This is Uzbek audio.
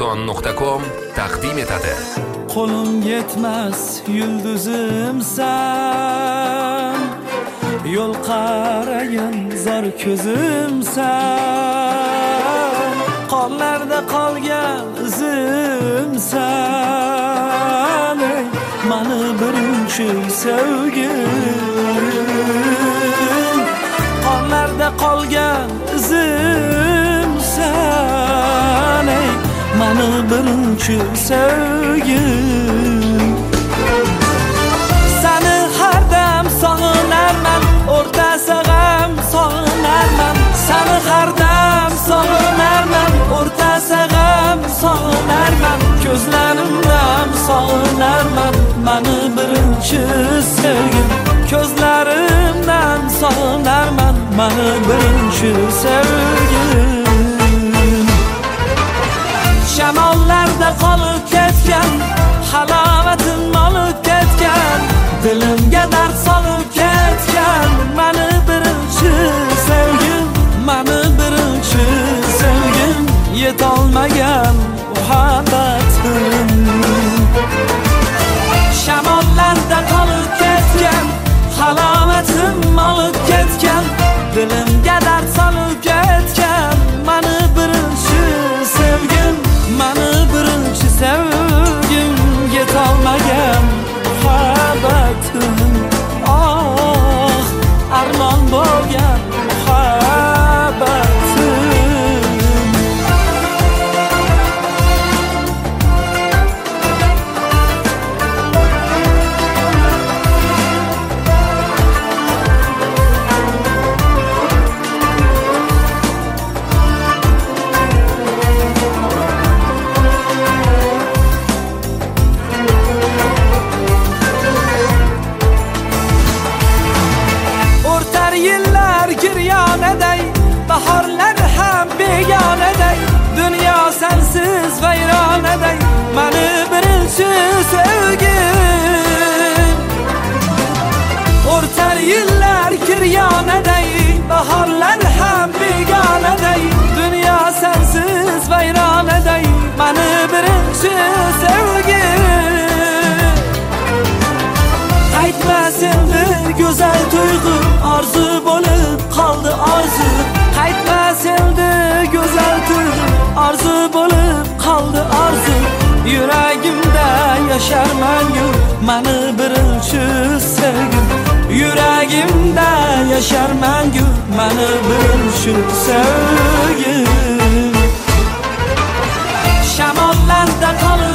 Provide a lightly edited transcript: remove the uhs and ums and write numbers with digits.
Arzon.com taqdim etadi. Qo'lim yetmas yulduzimsan, yo'l qaragan zor ko'zimsan, qorlarda qolgan izimsan, mani birinchi sevgim, qorlarda qolgan izimsan, mani birinchi sevgim. Seni har dam sog'inarman, o'rtasi g'am sog'inarman. Seni har dam sog'inarman, o'rtasi g'am sog'inarman. Ko'zlarimdan sog'inarman, mani birinchi sevgim. Ko'zlarimdan sog'inarman, mani birinchi sevgim. Shamollarda qolib ketgan, halovatim olib ketgan, dilimga dard solib ketgan, mani birinchi sevgim, mani birinchi sevgim, yetolmagan muhabbatim. Shamollarda qolib ketgan, halovatim olib ketgan, dilimga dard solib ketgan, mani birinchi sevgim, mani birinchi sevgim, yetolmagan muhabbatim. Oh, armon bo'lgan muhabbatim. Bahorlar ham begonaday, dunyo sensiz vayronaday, mani birinchi sevgim. O'rtar yillar kiryonaday, bahorlar ham begonaday, dunyo sensiz vayronaday, mani birinchi sevgim. Qaytmas endi go'zal tuyg'u, orzu bo'lib qoldi orzu. Qaytmas endi go'zal tuyg'u, orzu bo'lib qoldi orzu. Yuragimda yashar mangu, mani birinchi sevgim. Yuragimda yashar mangu, mani birinchi sevgim. Shamollarda qolib